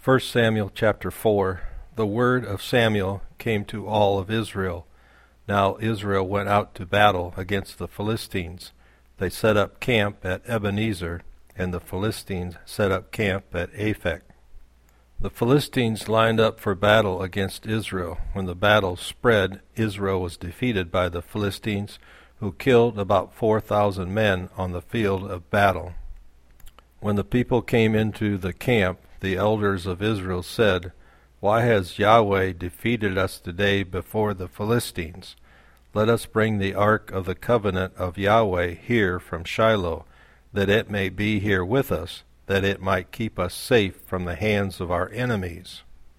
1 Samuel chapter 4. The word of Samuel came to all of Israel. Now Israel went out to battle against the Philistines. They set up camp at Ebenezer, and the Philistines set up camp at Aphek. The Philistines lined up for battle against Israel. When the battle spread, Israel was defeated by the Philistines, who killed about 4,000 men on the field of battle. When the people came into the camp, the elders of Israel said, "Why has Yahweh defeated us today before the Philistines? Let us bring the ark of the covenant of Yahweh here from Shiloh, that it may be here with us, that it might keep us safe from the hands of our enemies."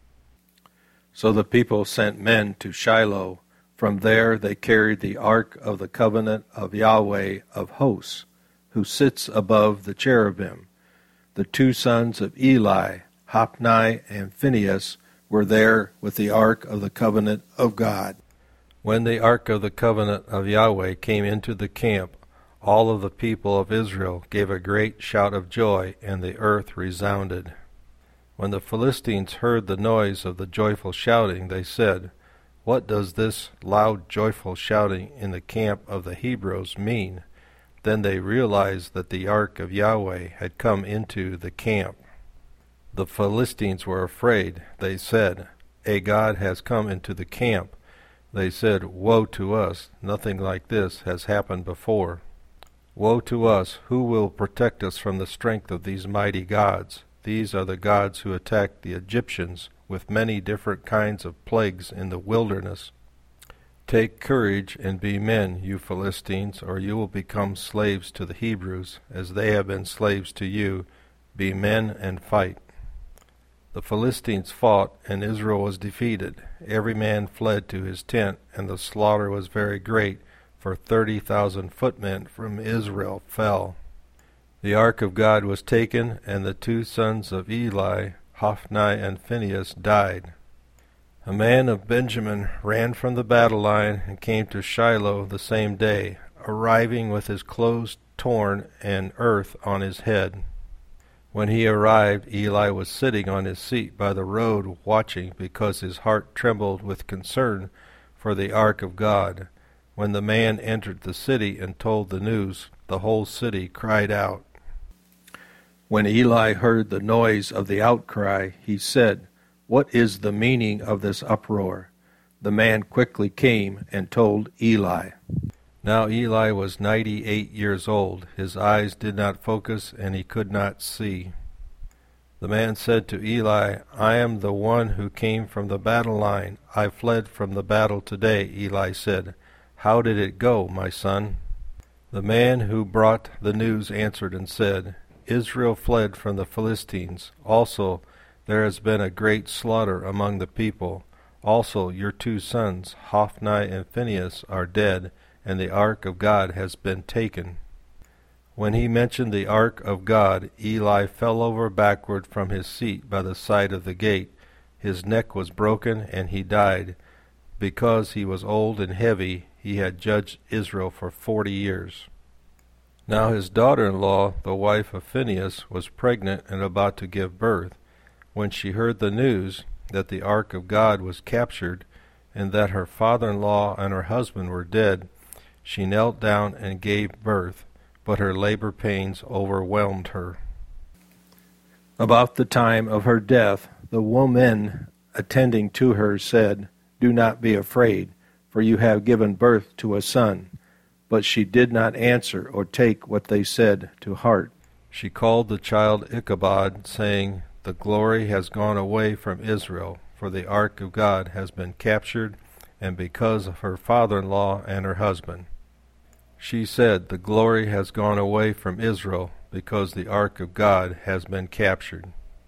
So the people sent men to Shiloh. From there they carried the ark of the covenant of Yahweh of hosts, who sits above the cherubim. The two sons of Eli, Hophni and Phinehas, were there with the ark of the covenant of God. When the ark of the covenant of Yahweh came into the camp, all of the people of Israel gave a great shout of joy, and the earth resounded. When the Philistines heard the noise of the joyful shouting, they said, "What does this loud joyful shouting in the camp of the Hebrews mean?" Then they realized that the ark of Yahweh had come into the camp. The Philistines were afraid. They said, "A god has come into the camp." They said, "Woe to us! Nothing like this has happened before. Woe to us! Who will protect us from the strength of these mighty gods? These are the gods who attacked the Egyptians with many different kinds of plagues in the wilderness. Take courage and be men, you Philistines, or you will become slaves to the Hebrews, as they have been slaves to you. Be men and fight." The Philistines fought, and Israel was defeated. Every man fled to his tent, and the slaughter was very great, for 30,000 footmen from Israel fell. The ark of God was taken, and the two sons of Eli, Hophni and Phinehas, died. A man of Benjamin ran from the battle line and came to Shiloh the same day, arriving with his clothes torn and earth on his head. When he arrived, Eli was sitting on his seat by the road watching, because his heart trembled with concern for the ark of God. When the man entered the city and told the news, the whole city cried out. When Eli heard the noise of the outcry, he said, "What is the meaning of this uproar?" The man quickly came and told Eli. Now Eli was 98 years old. His eyes did not focus, and he could not see. The man said to Eli, "I am the one who came from the battle line. I fled from the battle today." Eli said, "How did it go, my son?" The man who brought the news answered and said, "Israel fled from the Philistines. Also, there has been a great slaughter among the people. Also, your two sons, Hophni and Phinehas, are dead, and the ark of God has been taken." When he mentioned the ark of God, Eli fell over backward from his seat by the side of the gate. His neck was broken, and he died. Because he was old and heavy, he had judged Israel for 40 years. Now his daughter-in-law, the wife of Phinehas, was pregnant and about to give birth. When she heard the news that the ark of God was captured, and that her father-in-law and her husband were dead, she knelt down and gave birth, but her labor pains overwhelmed her. About the time of her death, the women attending to her said, "Do not be afraid, for you have given birth to a son." But she did not answer or take what they said to heart. She called the child Ichabod, saying, "The glory has gone away from Israel, for the ark of God has been captured, and because of her father-in-law and her husband." She said, "The glory has gone away from Israel, because the ark of God has been captured."